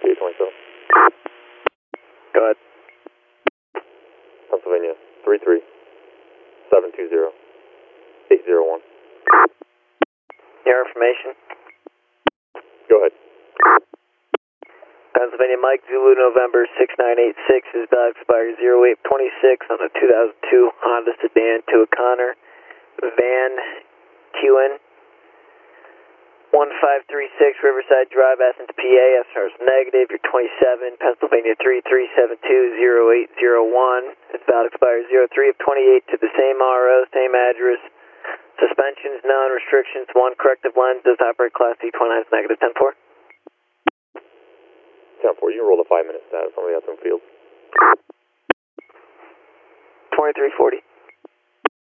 827. Go ahead. Pennsylvania, 33720-801. Your information. Go ahead. Pennsylvania Mike Zulu November 6986 is valid expire 0826 on a 2002 Honda sedan to a Connor Van Qn 1536 Riverside Drive, Athens, PA. SR is negative. You're 27. Pennsylvania 3372-0801. It's valid expire 03 of 28 to the same RO, same address. Suspensions, none. Restrictions, 1. Corrective lens does operate Class C29 is negative. 10-4. 10-4, you can roll the 5-minute status. Somebody got some field. 2340.